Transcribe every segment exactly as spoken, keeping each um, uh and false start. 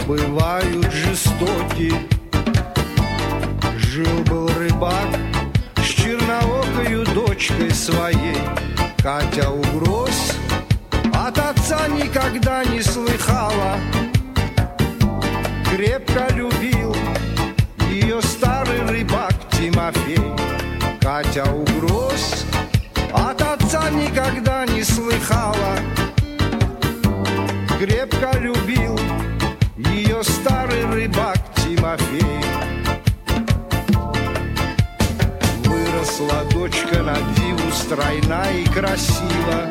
бывают жестоки. Жил-был рыбак с черноокою дочкой своей. Катя угроз от отца никогда не слыхала. Крепко любил ее старый рыбак Тимофей. Катя угроз от отца никогда не слыхала. Крепко любил ее старый рыбак Тимофей. Выросла дочка на диву стройна и красива.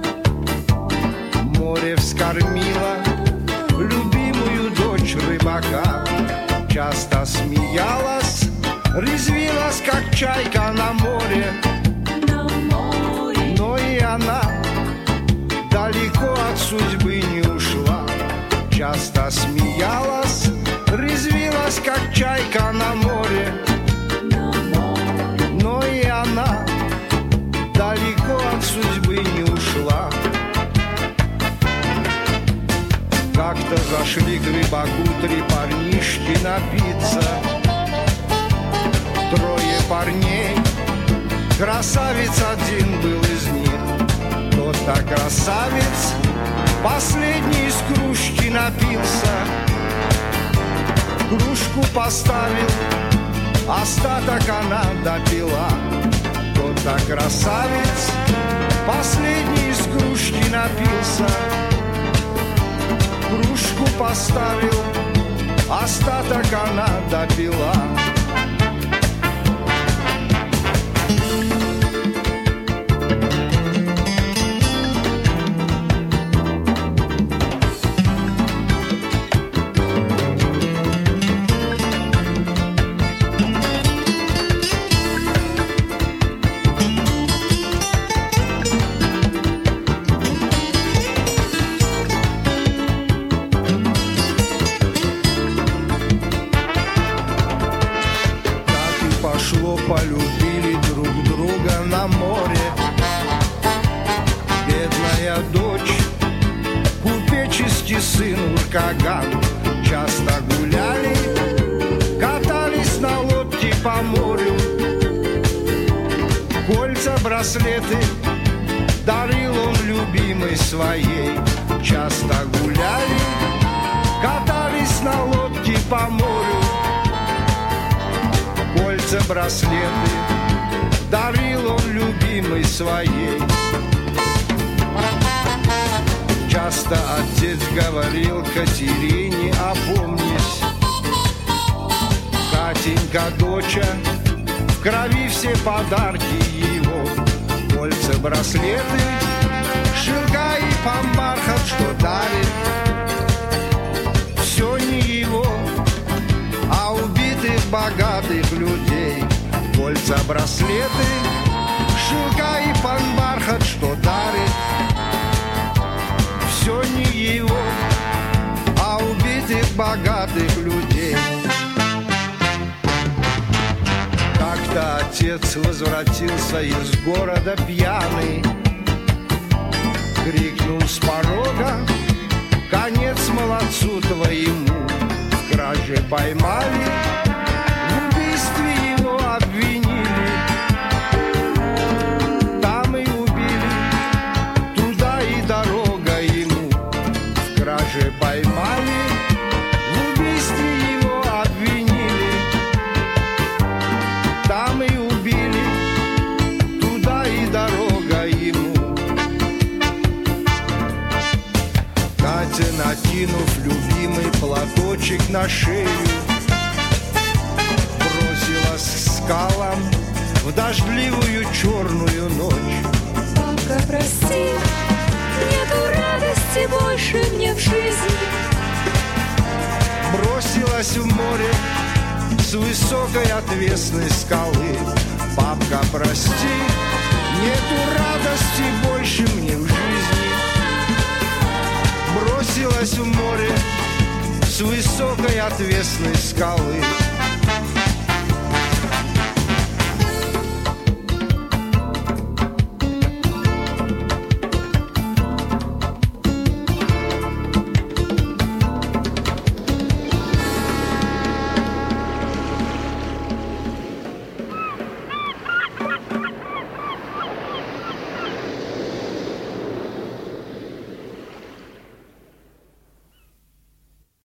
Море вскормила любимую дочь рыбака. Часто смеялась, резвилась, как чайка на море. Но и она далеко от судьбы не ушла. Часто смеялась, резвилась, как чайка на море. Но и она далеко от судьбы не ушла. Как-то зашли к рыбаку три парнишки напиться. Трое парней, красавец один был из них. Тот-то красавец последний из кружки напился. Кружку поставил, остаток она допила. Тот-то красавец последний из кружки напился. Кружку поставил, остаток она допила. Полюбили друг друга на море. Бедная дочь, купеческий сын Уркаган. Часто гуляли, катались на лодке по морю. Кольца, браслеты дарил он любимой своей. Часто гуляли, катались на лодке по морю. Кольца, браслеты дарил он любимой своей. Часто отец говорил Катерине: опомнись, Катенька, доча, в крови все подарки его. Кольца, браслеты, шелка и памбархат, что дарит, все не его, а убитых богатых людей. Кольца, браслеты, шелка и панбархат, что дарит, все не его, а убитых богатых людей. Как-то отец возвратился из города пьяный. Крикнул с порога: конец молодцу твоему. В краже поймали, в убийстве его обвинили. Там и убили, туда и дорога ему. В краже поймали, в убийстве его обвинили. Там и убили, туда и дорога ему. Катя, накинув любимый платочек на шею, бросилась к скалам в дождливую черную ночь. Папка, прости, нету радости больше мне в жизни. Бросилась в море с высокой отвесной скалы. Папка, прости, нету радости больше мне в жизни. Бросилась в море с высокой отвесной скалы.